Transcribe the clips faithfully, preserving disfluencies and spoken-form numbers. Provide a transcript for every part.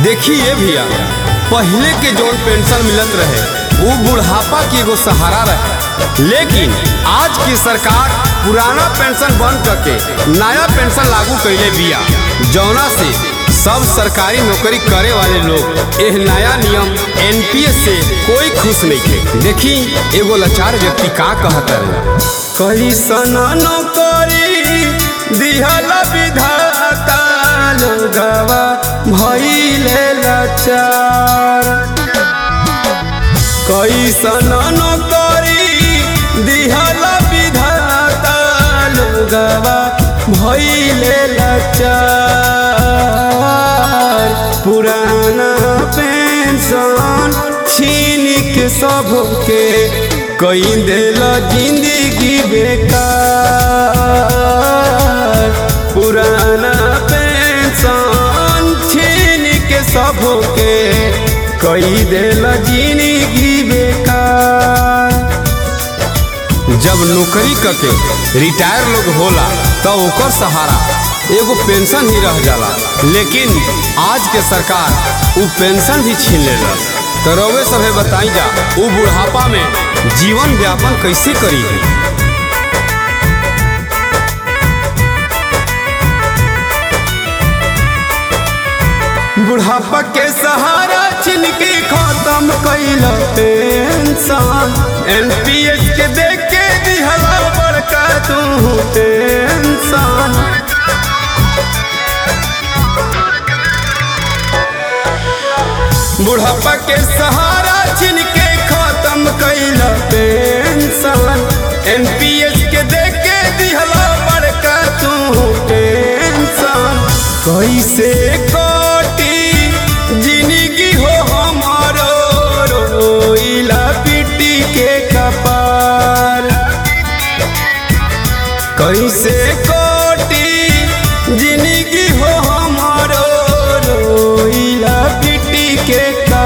देखिए भैया, पहले के जौन पेंशन मिलत रहे वो बुढ़ापा की एगो सहारा रहे, लेकिन आज की सरकार पुराना पेंशन बंद करके नया पेंशन लागू कैले बिया, जौना से सब सरकारी नौकरी करे वाले लोग एह नया नियम एन पी एस से कोई खुश नहीं थे। देखी एगो लाचार व्यक्ति का कहता है, कैसन नौकरी दिहल विधाता लोगवा भइले लाचार। कैसन नौकरी दिहल विधाता लोगवा भइले लाचार। पुराना पेंशन छीन के सबके कई दिल जिंदगी बेकार। पुराना पेंशन छीन के सबके कई दिल जिंदगी बेकार। जब नौकरी करके रिटायर लोग होला तो ओकर सहारा एगो पेंशन ही रह जाला, लेकिन आज के सरकार वो पेंशन भी छीन लेला। तो रउवे सभे बताई जा वो बुढ़ापा में जीवन व्यापन कैसे करी है। बुढ़ापा के सहारा छीन के खत्म कैल पेंशन। एन पी एस के देख के दिहला बड़का तू टेंशन। बुढ़ापा के सहारा छीन के खत्म कैल पेंशन। एन पी एस के देख के दिहला बड़का तू टेंशन। कैसे कटी जिंदगी हो हमारो रोइला पिटी के कपार। कैसे कटी जिंदगी हो हमारो रोइला पिटी के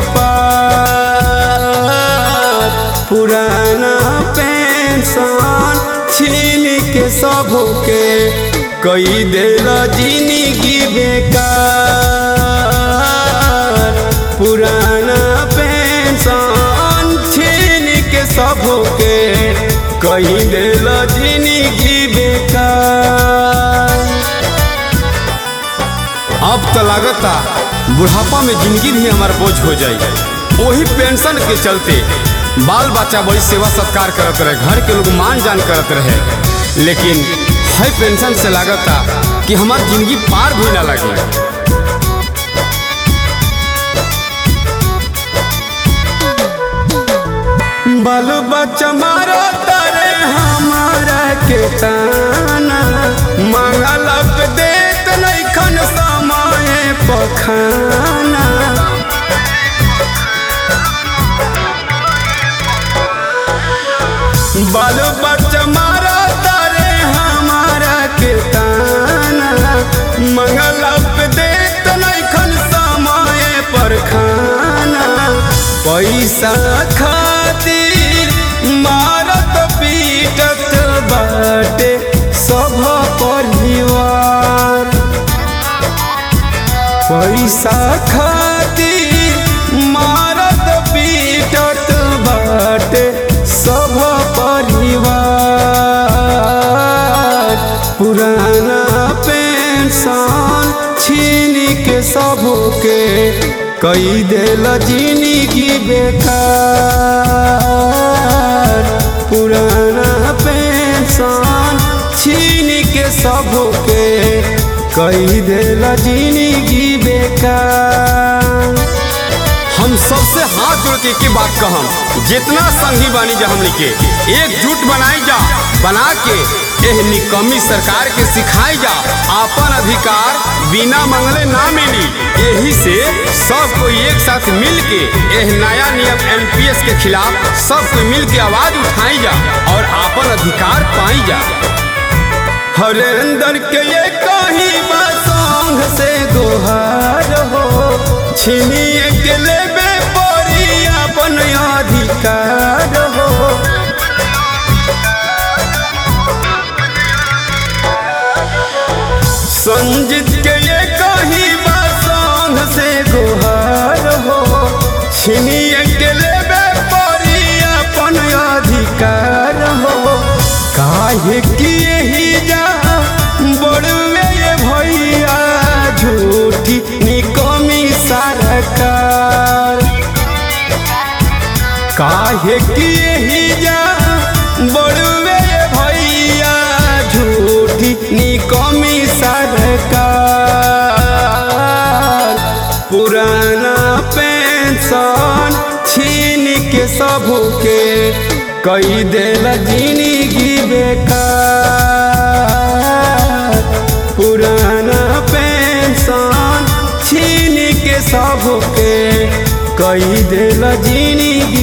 कपार। पुराना पेंशन छीन के सबके कई दिल जिंदगी बेकार। पुराना पेंशन छीन के सबके कई दिल जिंदगी बेकार। अब तो लागता बुढ़ापा में जिंदगी भी हमार बोझ हो जाई। वही पेंशन के चलते बाल बच्चा बड़ी सेवा सत्कार करत रहे, घर के लोग मान जान करत रहे, लेकिन है पेंशन से लागता कि हमार जिंदगी पार भी ना लगे। बाल बच्चा मारो तारे हमारा के ताना। मंगलक देत नहीं खन समय पखाना। बाल बच्चा मारो तारे हमारा के ताना। मंगलक देत नहीं खन समय पर खाना। पैसा खातिर मारत पीटत बाटे सब परिवार। पैसा खातिर मारत पीटत बाटे सब परिवार। पुराना पेंशन छीन के सबके कई दिल जिंदगी बेकार। पुराना पेंशन छीन के सबके कई दिल जिंदगी बेकार। हम सबसे हाथ जोड़ के, के बात कहम, जितना संगी बानी जा हमनी के एकजुट बनाई जा, बना के एह निकम्मी सरकार के सिखाई जा आपन अधिकार बिना मंगले ना मिली। यही से सब कोई एक साथ मिल के एह नया नियम एन पी एस के खिलाफ सब कोई मिल के आवाज उठाई जा और आपन अधिकार पाई जा। हरेंद्र के ये कहीं बासंग से गोहार हो। छीनिए के लेबे पड़ी अपन अधिकार हो। संजीत के ये कही बात से गोहा बेकार। काहे कि यही जा बड़ुए भैया झूठी निकमी सरकार। पुराना पेंशन छीन के सबके कई देल जिंदगी बेकार। पुराना पेंशन छीन के सबके कई देल जिंदगी